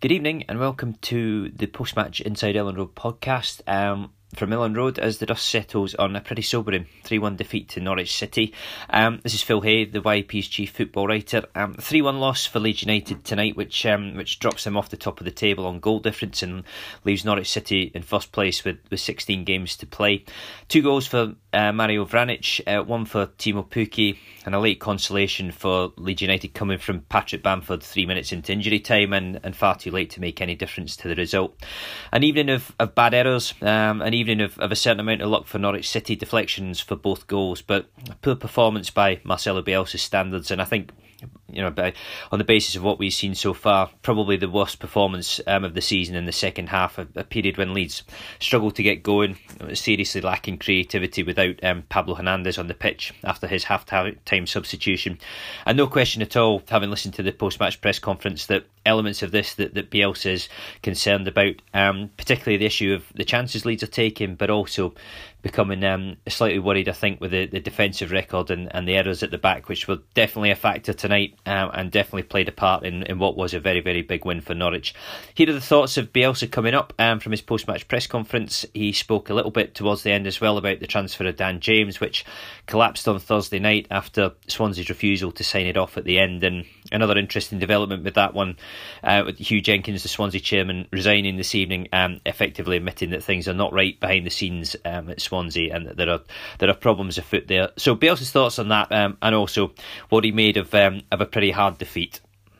Good evening and welcome to the post-match Inside Elland Road podcast from Elland Road as the dust settles on a pretty sobering 3-1 defeat to Norwich City. This is Phil Hay, the YP's chief football writer. 3-1 loss for Leeds United tonight, which drops them off the top of the table on goal difference and leaves Norwich City in first place with 16 games to play. 2 goals for Mario Vranic, 1 for Timo Pukki, and a late consolation for Leeds United coming from Patrick Bamford 3 minutes into injury time and far too late to make any difference to the result. An evening of bad errors, an evening of a certain amount of luck for Norwich City, deflections for both goals, but a poor performance by Marcelo Bielsa's standards, and I think, on the basis of what we've seen so far, probably the worst performance of the season in the second half, a period when Leeds struggled to get going, seriously lacking creativity without Pablo Hernandez on the pitch after his half-time substitution. And no question at all, having listened to the post-match press conference, that elements of this that Bielsa is concerned about, particularly the issue of the chances Leeds are taking, but also becoming slightly worried, I think, with the defensive record and the errors at the back, which were definitely a factor tonight and definitely played a part in what was a very, very big win for Norwich. Here are the thoughts of Bielsa coming up from his post-match press conference. He spoke a little bit towards the end as well about the transfer of Dan James, which collapsed on Thursday night after Swansea's refusal to sign it off at the end. And another interesting development with that one, with Hugh Jenkins, the Swansea chairman, resigning this evening, effectively admitting that things are not right behind the scenes at Swansea and that there are problems afoot there. So Bielsa's thoughts on that, and also what he made of a pretty hard defeat.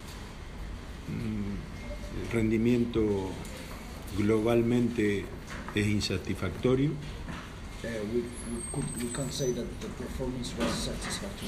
El rendimiento globalmente es insatisfactorio. We can't say that the performance was satisfactory.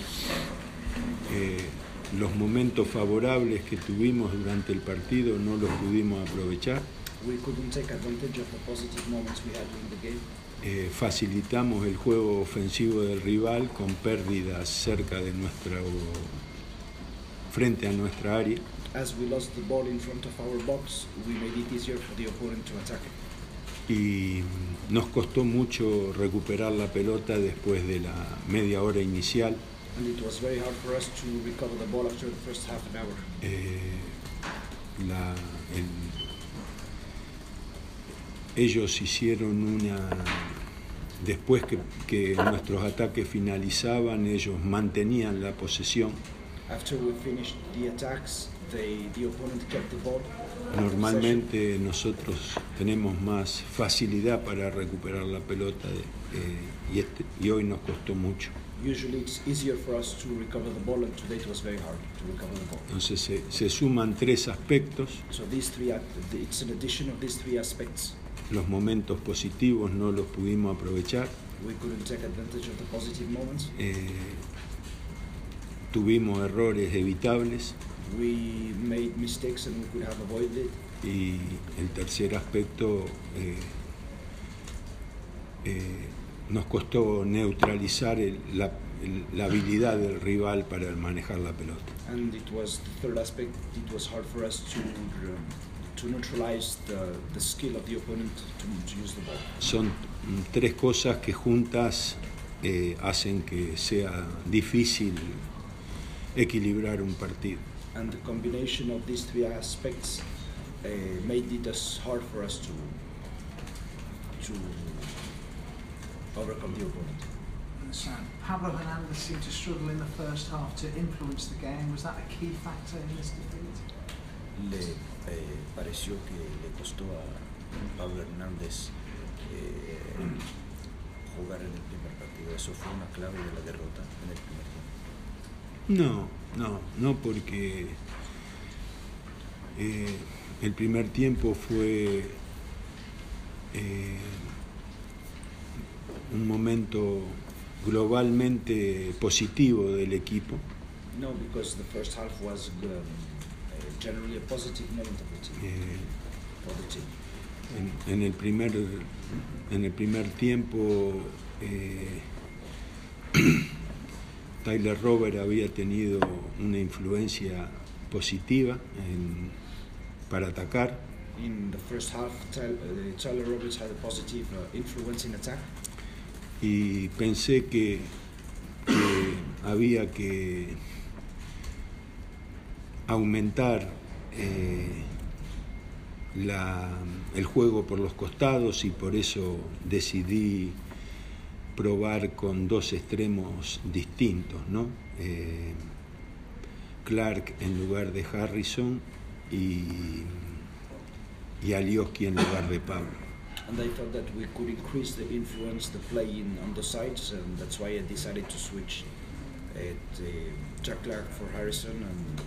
Los momentos favorables que tuvimos durante el partido no los pudimos aprovechar. We couldn't take advantage of the positive moments we had in the game. Facilitamos el juego ofensivo del rival con pérdidas cerca de frente a nuestra área. As we lost the ball in front of our box, we made it easier for the opponent to attack it. Y nos costó mucho recuperar la pelota después de la media hora inicial. And it was very hard for us to recover the ball after the first half an hour. Ellos hicieron después que nuestros ataques finalizaban, ellos mantenían la posesión. After we finished the attacks, the opponent kept the ball. Normalmente nosotros tenemos más facilidad para recuperar la pelota y hoy nos costó mucho. Usually it's easier for us to recover the ball, and today it was very hard to recover the ball. Entonces se suman 3 aspectos. So it's an addition of these 3 aspects. Los momentos positivos no los pudimos aprovechar. We couldn't take advantage of the positive moments. Tuvimos errores evitables. We made mistakes and we could have avoided it. Y el tercer aspecto, nos costó neutralizar la habilidad del rival para manejar la pelota. And it was the third aspect. It was hard for us to neutralize the skill of the opponent to use the ball. Son 3 cosas que juntas hacen que sea difícil equilibrar un partido. And the combination of these 3 aspects made it hard for us to overcome the opponent. Pablo Hernandez seemed to struggle in the first half to influence the game. Was that a key factor in this defeat? Le pareció que le costó a Pablo Hernández jugar en el primer partido. ¿Eso fue una clave de la derrota en el primer tiempo? No, porque el primer tiempo fue un momento globalmente positivo del equipo. No, because the first half was generally a positive moment of the team, for the team. En el primer tiempo, Tyler Robert había tenido una influencia positiva para atacar. In the first half, Tyler Roberts had a positive influence in attack. Y pensé que había que aumentar el juego por los costados y por eso decidí probar con dos extremos distintos, ¿no? Clark en lugar de Harrison y Alioski en lugar de Pablo. And I thought that we could increase the influence, the play on the sides, and that's why I decided to switch Jack Clark for Harrison and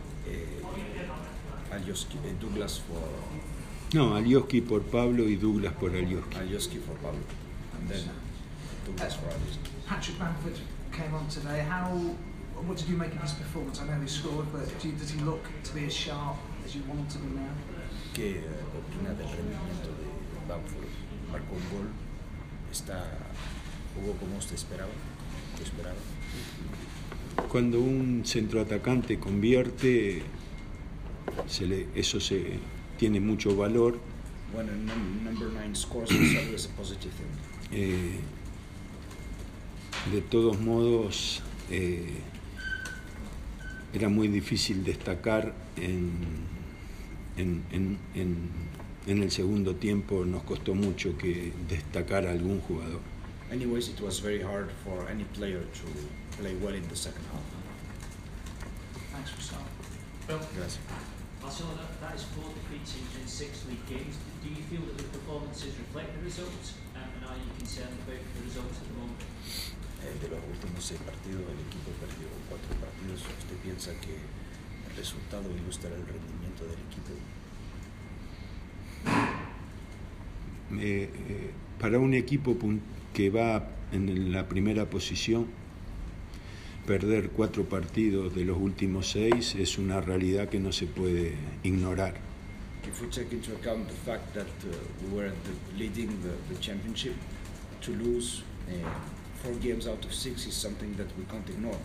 Alioski, Douglas for... No, Alioski por Pablo y Douglas por Alioski. Alioski for Pablo, and then Douglas for Alioski. Patrick Bamford came on today. What did you make of his performance? I know he scored, but does he look to be as sharp as you want him to be now? ¿Qué opina del rendimiento de Bamford? Marcó un gol, jugó como usted esperaba. Cuando un centroatacante convierte, eso tiene mucho valor. When a number 9 scores, it's always a positive thing. De todos modos, era muy difícil destacar en el segundo tiempo, nos costó mucho que destacar a algún jugador. Anyways, it was very hard for any player to play well in the second half. Thanks for starting. Gracias. Barcelona, that is 4 defeats in 6 league games. Do you feel that the performances reflect the results? And are you concerned about the results at the moment? De los últimos 6 partidos, el equipo perdió 4 partidos. ¿Usted piensa que el resultado ilustra el rendimiento del equipo? Para un equipo que va en la primera posición, perder 4 partidos de los últimos 6 es una realidad que no se puede ignorar. If we take into account the fact that we were leading the championship, to lose 4 games out of 6 is something that we can't ignore.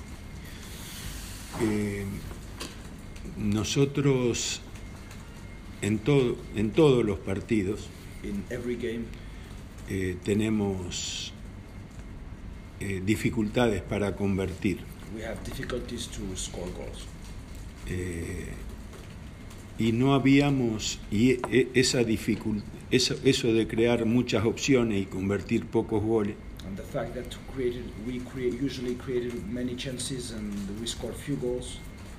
Nosotros en todos los partidos In every game, tenemos dificultades para convertir. we have difficulties to score goals. Y no habíamos, eso de crear muchas opciones y convertir pocos goles, And the fact that usually created many chances and we scored few goals,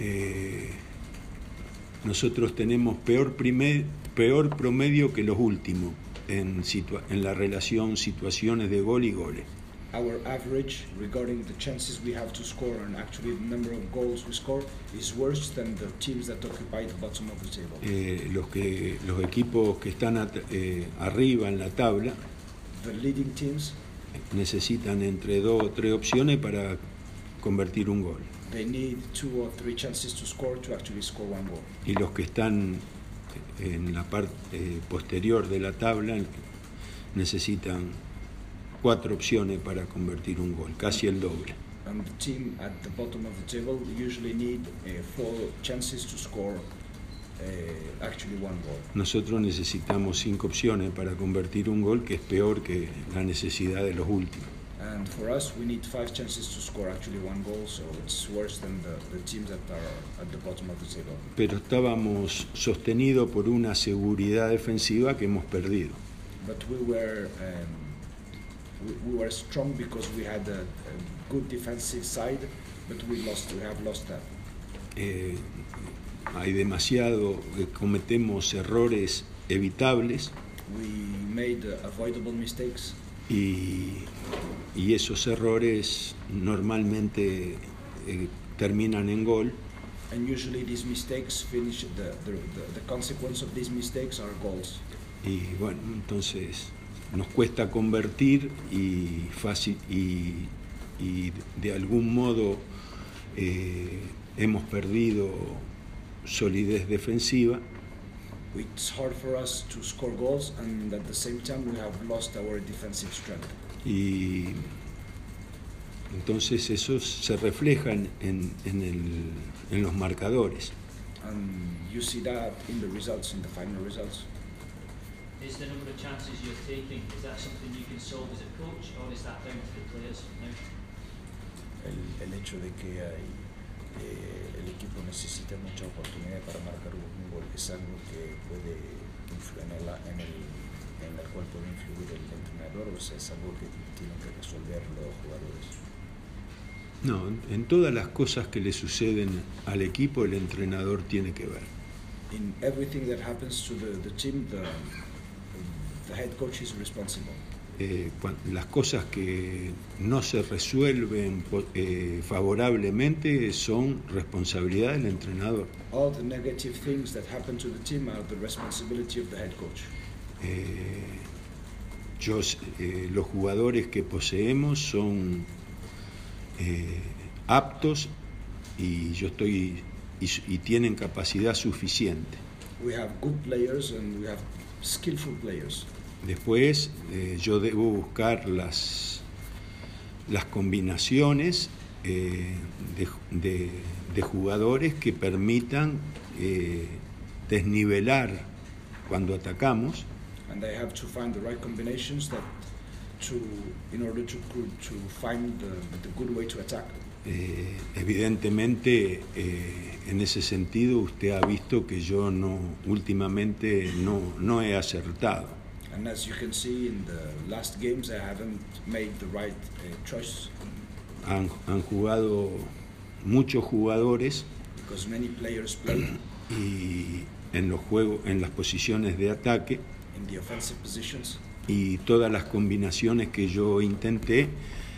nosotros tenemos peor promedio que los últimos en la relación situaciones de gol y goles. our average regarding the chances we have to score and actually the number of goals we score is worse than the teams that occupy the bottom of the table. Los equipos que están arriba en la tabla The leading teams, necesitan entre 2 o 3 opciones para convertir un gol. they need 2 or 3 chances to score to actually score 1 goal. Y los que están en la parte posterior de la tabla necesitan 4 opciones para convertir un gol, casi el doble. And the team at the bottom of the table usually need 4 chances to score actually 1 goal. Nosotros necesitamos 5 opciones para convertir un gol, que es peor que la necesidad de los últimos. And for us, we need 5 chances to score actually 1 goal, so it's worse than the teams that are at the bottom of the table. Pero estábamos sostenidos por una seguridad defensiva que hemos perdido. But we were strong because we had a good defensive side, but we have lost that. Hay demasiado, cometemos errores evitables We made avoidable mistakes, y esos errores normalmente terminan en gol. and usually these mistakes finish, the consequence of these mistakes are goals. Y bueno, entonces nos cuesta convertir y de algún modo hemos perdido solidez defensiva. It's hard for us to score goals, and at the same time we have lost our defensive strength. Y entonces eso se refleja en los marcadores. And you see that in the results, in the final results. Is the number of chances you're taking, is that something you can solve as a coach, or is that down to the players now? El hecho de que hay el equipo necesita mucha oportunidad para marcar un gol. Es algo que puede influir en el cual puede influir el entrenador, o sea, es algo que tienen que resolver los jugadores. No, en todas las cosas que le suceden al equipo el entrenador tiene que ver. In everything that happens to the team, the head coach is responsible. Las cosas que no se resuelven favorablemente son responsabilidad del entrenador. All the negative things that happen to the team are the responsibility of the head coach. Los jugadores que poseemos son aptos y y tienen capacidad suficiente. We have good players and we have skillful players. Después yo debo buscar las combinaciones de jugadores que permitan desnivelar cuando atacamos. And I have to find the right combinations in order to find the good way to attack. Evidentemente, en ese sentido, usted ha visto que yo últimamente no he acertado. And as you can see in the last games, I haven't made the right choice. Han jugado muchos jugadores Because many players play y en las posiciones de ataque, in the offensive positions, y todas las combinaciones que yo intenté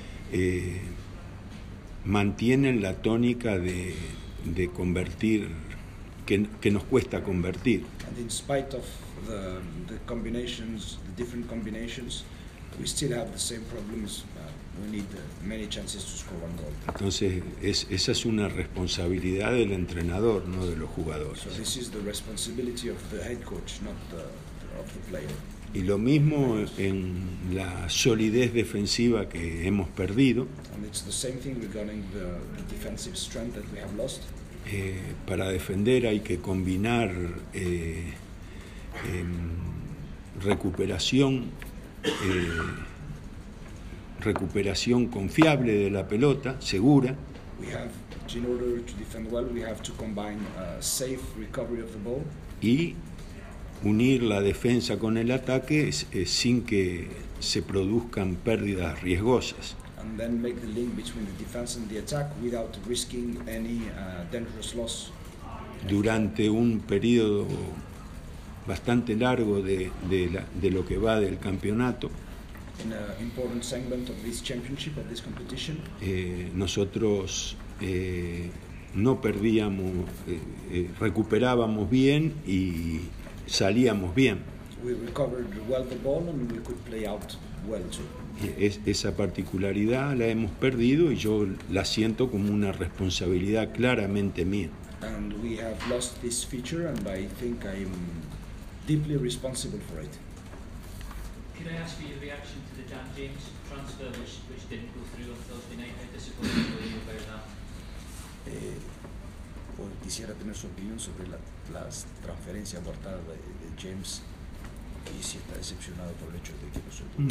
mantienen la tónica de convertir, que nos cuesta convertir. and in spite of the combinations, the different combinations, we still have the same problems. We need many chances to score one goal. Entonces, esa es una responsabilidad del entrenador, no de los jugadores. So this is the responsibility of the head coach, not of the player. Y lo mismo en la solidez defensiva que hemos perdido. And it's the same thing regarding the defensive strength that we have lost. Para defender hay que combinar recuperación confiable de la pelota, segura. In order to defend well, we have to combine safe recovery of the ball. Y unir la defensa con el ataque sin que se produzcan pérdidas riesgosas. And then make the link between the defense and the attack without risking any dangerous loss. Durante un periodo bastante largo de lo que va del campeonato, In an important segment of this championship, of this competition, nosotros no perdíamos, recuperábamos bien y salíamos bien. we recovered well the ball and we could play out well too. Esa particularidad la hemos perdido y yo la siento como una responsabilidad claramente mía. And we have lost this feature, and I think I'm deeply responsible for it. Could I ask for your reaction to the Dan James transfer, which didn't go through on Thursday night? How disappointed were you about that? Quisiera tener su opinión sobre la transferencia abortada de James y si está decepcionado por el hecho de que No.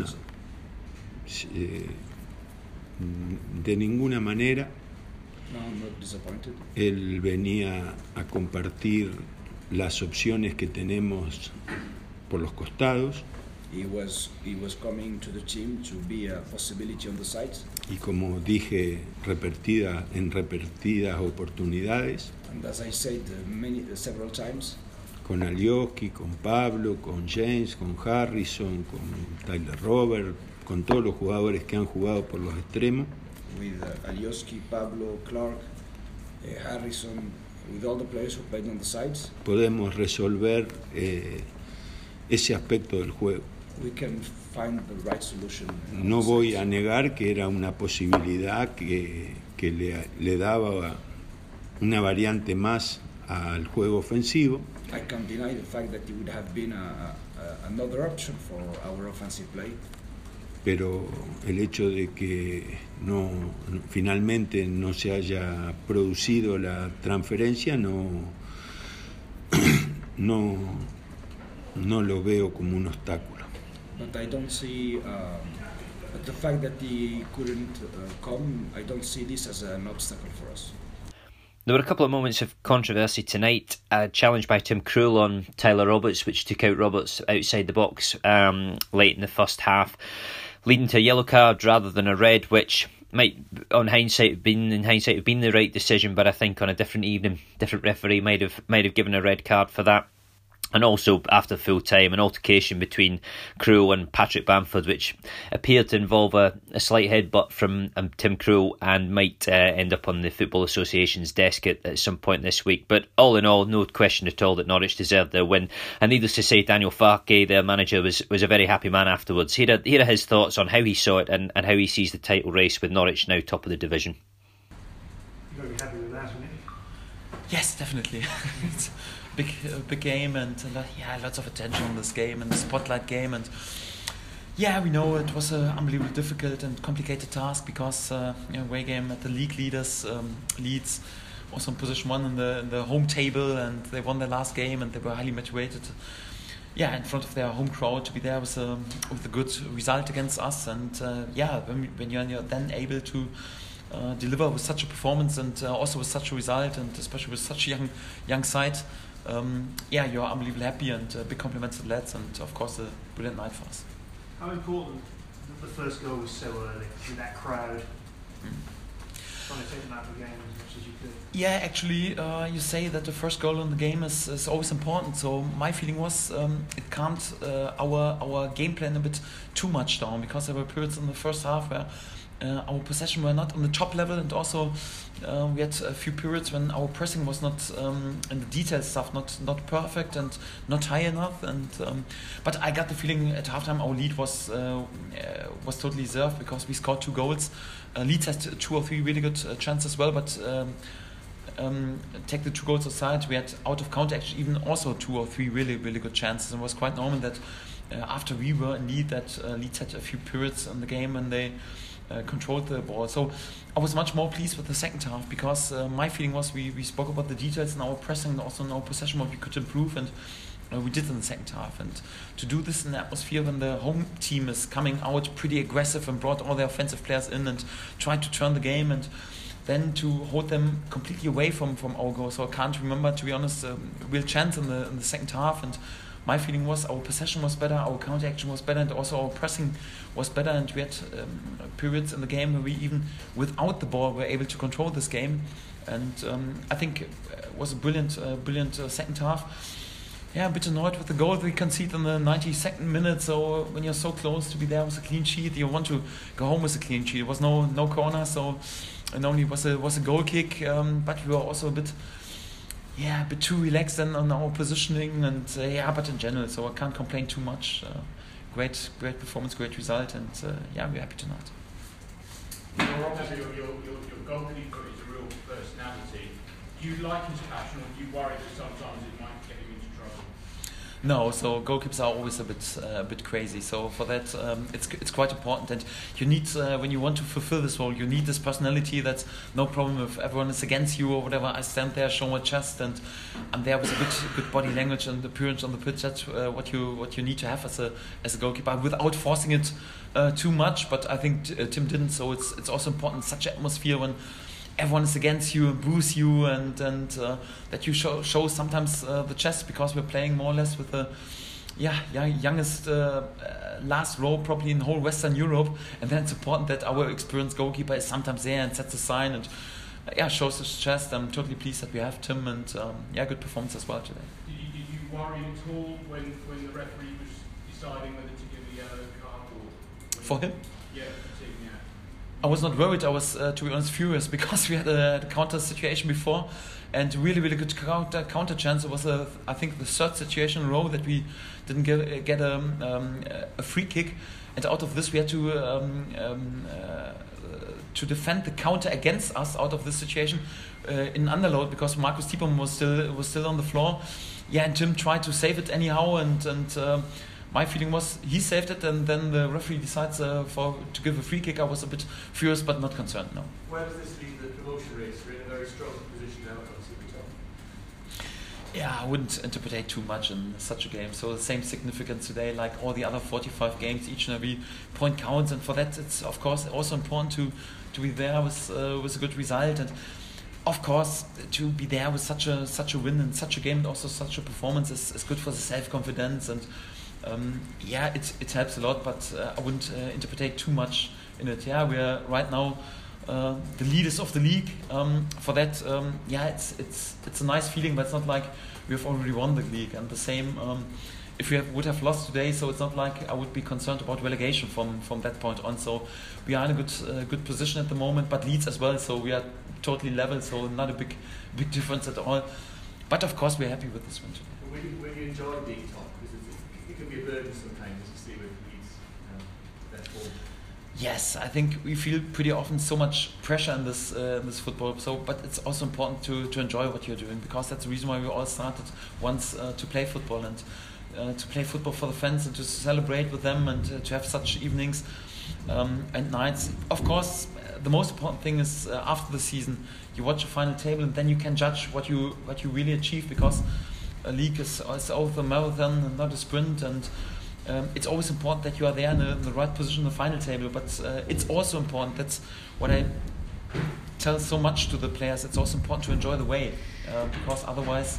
De ninguna manera. No, I'm not disappointed. Él venía a compartir las opciones que tenemos por los costados. He was coming to the team to be a possibility on the sides. Y como dije en repetidas oportunidades, And as I said several times, con Alioski, con Pablo, con James, con Harrison, con Tyler Robert, con todos los jugadores que han jugado por los extremos, with Alioski, Pablo, Clark, Harrison, with all the players who played on the sides, podemos resolver ese aspecto del juego. we can find the right solution. on No the voy sides. a negar que era una posibilidad que le daba una variante más al juego ofensivo, I can't deny the fact that it would have been another option for our offensive play, pero el hecho de que finalmente no se haya producido la transferencia no lo veo como un obstáculo. but I don't see. But the fact that he couldn't come, I don't see this as an obstacle for us. There were a couple of moments of controversy tonight. A challenge by Tim Krul on Tyler Roberts, which took out Roberts outside the box late in the first half, leading to a yellow card rather than a red, which might, in hindsight, have been the right decision. But I think on a different evening, different referee might have given a red card for that. And also, after full time, an altercation between Krul and Patrick Bamford, which appeared to involve a slight headbutt from Tim Krul and might end up on the Football Association's desk at some point this week. But all in all, no question at all that Norwich deserved their win. And needless to say, Daniel Farke, their manager, was a very happy man afterwards. Here are his thoughts on how he saw it and how he sees the title race with Norwich now top of the division. You're very happy with that, aren't you? Yes, definitely. It's big game, and lots of attention on this game and the spotlight game, and we know it was an unbelievably difficult and complicated task because away game at the league leaders, Leeds, was on position 1 in the home table, and they won their last game, and they were highly motivated. In front of their home crowd to be there with a good result against us, and when you're then able to deliver with such a performance and also with such a result, and especially with such a young side. You're unbelievably happy, and big compliments to the lads, and of course a brilliant night for us. How important that the first goal was so early with that crowd? Trying to take them out of the game as much as you could. Yeah, actually, you say that the first goal in the game is always important. So my feeling was it calmed our game plan a bit too much down, because there were periods in the first half where our possession were not on the top level, and also we had a few periods when our pressing was not and the detailed stuff not perfect and not high enough. And but I got the feeling at halftime our lead was totally deserved, because we scored 2 goals. Leeds had 2 or 3 really good chances as well, but take the 2 goals aside, we had out of counter actually even also 2 or 3 really good chances, and it was quite normal that after we were in lead that Leeds had a few periods in the game and they controlled the ball. So I was much more pleased with the second half, because my feeling was we spoke about the details in our pressing and also in our possession, what we could improve, and we did in the second half. And to do this in an atmosphere when the home team is coming out pretty aggressive and brought all their offensive players in and tried to turn the game, and then to hold them completely away from our goal. So I can't remember, to be honest, a real chance in the second half. And my feeling was our possession was better, our counter action was better, and also our pressing was better. And we had periods in the game where we even without the ball were able to control this game. And I think it was a brilliant second half. A bit annoyed with the goal we conceded in the 92nd minute. So when you're so close to be there with a clean sheet, you want to go home with a clean sheet. It was no corner, so it only was a goal kick. But we were also a bit too relaxed then on our positioning, and but in general, so I can't complain too much. Great performance, great result, and we're happy tonight. Your goalkeeper is a real personality. Do you like his passion, or do you worry that sometimes it might get him into trouble? No, so goalkeepers are always a bit crazy. So for that, it's quite important, and you need when you want to fulfill this role, you need this personality. That's no problem if everyone is against you or whatever. I stand there, show my chest, and I'm there with a good body language and appearance on the pitch. That's what you need to have as a goalkeeper, without forcing it too much. But I think Tim didn't. So it's also important in such an atmosphere when everyone is against you and boos you, and that you show sometimes the chest, because we're playing more or less with the youngest last row probably in whole Western Europe, and then it's important that our experienced goalkeeper is sometimes there and sets a sign and shows his chest. I'm totally pleased that we have Tim, and good performance as well today. Did you worry at all when the referee was deciding whether to give a yellow card for him? Yeah. I was not worried. I was, to be honest, furious, because we had a counter situation before, and really good counter chance. It was I think the 3rd situation in a row that we didn't get a free kick, and out of this we had to defend the counter against us out of this situation in underload, because Marcus Thiepam was still on the floor. And Tim tried to save it anyhow, and my feeling was he saved it, and then the referee decides to give a free kick. I was a bit furious, but not concerned. No. Where does this leave the promotion race? We're in a very strong position now, obviously. I wouldn't interpret too much in such a game. So the same significance today, like all the other 45 games. Each and every point counts, and for that, it's of course also important to be there with a good result. And of course, to be there with such a win and such a game and also such a performance is good for the self-confidence, and it helps a lot, but I wouldn't interpret too much in it. Yeah, we are right now the leaders of the league. For that, it's a nice feeling, but it's not like we have already won the league. And the same, if we would have lost today, so it's not like I would be concerned about relegation from that point on. So we are in a good position at the moment, but Leeds as well. So we are totally level, so not a big difference at all. But of course, we're happy with this win. When you enjoy being top, because it can be a burden sometimes, as you see with Leeds, that form. Yes, I think we feel pretty often so much pressure in this football. So, but it's also important to enjoy what you're doing, because that's the reason why we all started once to play football, and to play football for the fans and to celebrate with them, and to have such evenings and nights. Of course, the most important thing is after the season, you watch a final table, and then you can judge what you really achieved, because a league is also a marathon and not a sprint, and it's always important that you are there in the right position in the final table. But it's also important, that's what I tell so much to the players, it's also important to enjoy the way, because otherwise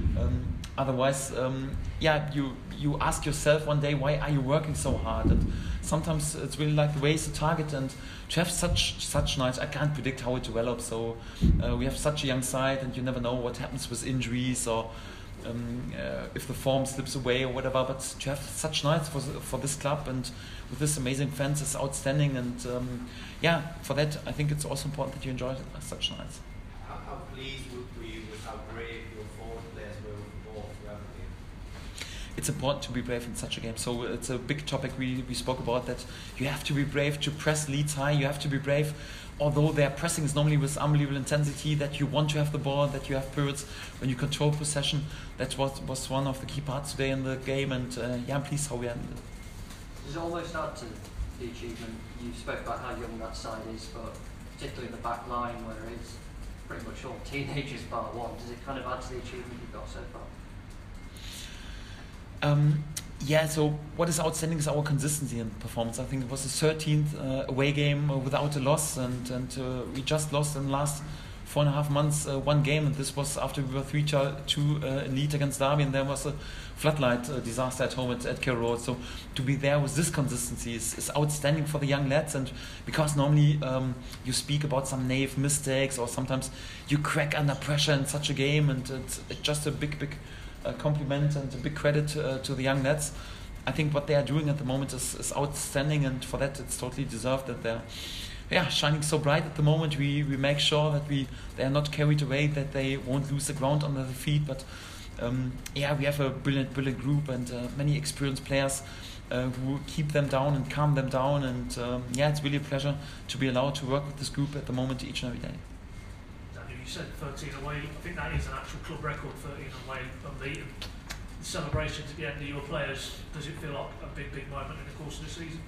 you ask yourself one day, why are you working so hard? And sometimes it's really like the way is the target, and to have such nights, I can't predict how it develops. So we have such a young side, and you never know what happens with injuries, or if the form slips away or whatever. But to have such nights for this club and with this amazing fans is outstanding. And for that, I think it's also important that you enjoy such nights. How pleased were you with how brave your forward players were with the ball throughout the game? It's important to be brave in such a game. So it's a big topic we spoke about, that you have to be brave to press Leeds high. You have to be brave, although their pressing is normally with unbelievable intensity, that you want to have the ball, that you have periods when you control possession. That was one of the key parts today in the game, and I'm pleased how we handled it. Does it almost add to the achievement? You spoke about how young that side is, but particularly the back line, where it's pretty much all teenagers bar one. Does it kind of add to the achievement you've got so far? So what is outstanding is our consistency in performance. I think it was the 13th away game without a loss, and we just lost in the last 4.5 months one game, and this was after we were 3-2 in lead against Derby, and there was a floodlight disaster at home at Carrow Road. So to be there with this consistency is outstanding for the young lads, and because normally you speak about some naive mistakes, or sometimes you crack under pressure in such a game, and it's just a big compliment and a big credit to the young lads. I think what they are doing at the moment is outstanding, and for that it's totally deserved that they're shining so bright at the moment. We make sure that they are not carried away, that they won't lose the ground under their feet, but we have a brilliant group, and many experienced players who keep them down and calm them down, and it's really a pleasure to be allowed to work with this group at the moment each and every day. You said 13 away. I think that is an actual club record, 13 away unbeaten. The celebrations at the end of your players, does it feel like a big moment in the course of the season?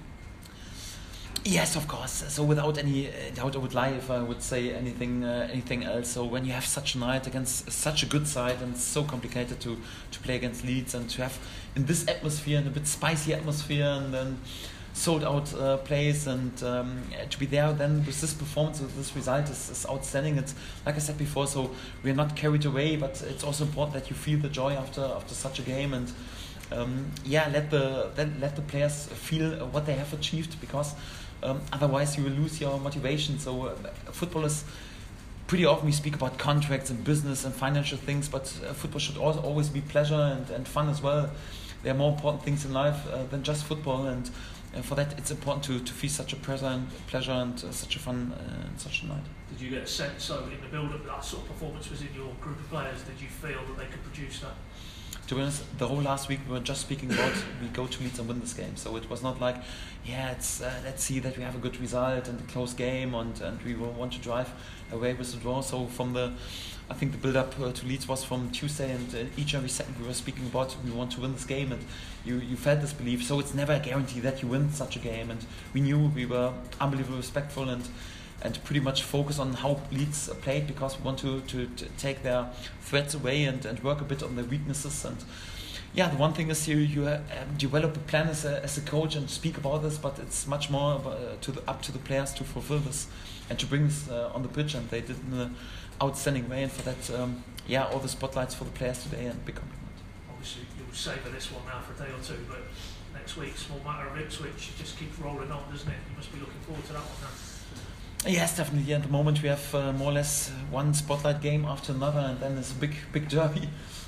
Yes, of course. So without any doubt, I would lie if I would say anything else. So when you have such a night against such a good side, and it's so complicated to play against Leeds, and to have in this atmosphere, and a bit spicy atmosphere, and then sold out place, and to be there then with this performance, with this result is outstanding. It's like I said before, so we're not carried away, but it's also important that you feel the joy after such a game, and let the players feel what they have achieved, because otherwise you will lose your motivation. So football is, pretty often we speak about contracts and business and financial things, but football should also always be pleasure and fun as well. There are more important things in life than just football, and for that it's important to feel such a pleasure and such a fun such a night. Did you get a sense, so in the build-up, that sort of performance was in your group of players? Did you feel that they could produce that? To be honest, the whole last week we were just speaking about we go to Leeds and win this game. So it was not like, it's let's see that we have a good result and a close game, and we want to drive away with the draw. So I think the build-up to Leeds was from Tuesday, and each and every second we were speaking about we want to win this game, and you felt this belief. So it's never a guarantee that you win such a game, and we knew we were unbelievably respectful and pretty much focus on how Leeds played, because we want to take their threats away and work a bit on their weaknesses. And the one thing is you develop a plan as a coach and speak about this, but it's much more up to the players to fulfill this and to bring this on the pitch, and they did in outstanding way, and for that, all the spotlights for the players today, and big compliment. Obviously, you'll savour this one now for a day or two, but next week, small matter of Ipswich, just keeps rolling on, doesn't it? You must be looking forward to that one now. Yes, definitely. At the moment, we have more or less one spotlight game after another, and then there's a big derby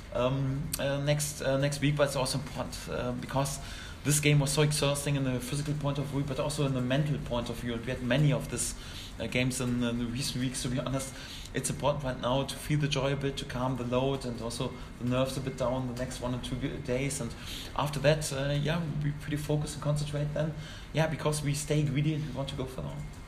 next week. But it's also important because this game was so exhausting in the physical point of view, but also in the mental point of view. And we had many of these games in the recent weeks. To be honest, it's important right now to feel the joy a bit, to calm the load, and also the nerves a bit down the next 1 or 2 days. And after that, we'll be pretty focused and concentrate then. Yeah, because we stay greedy and we want to go further on.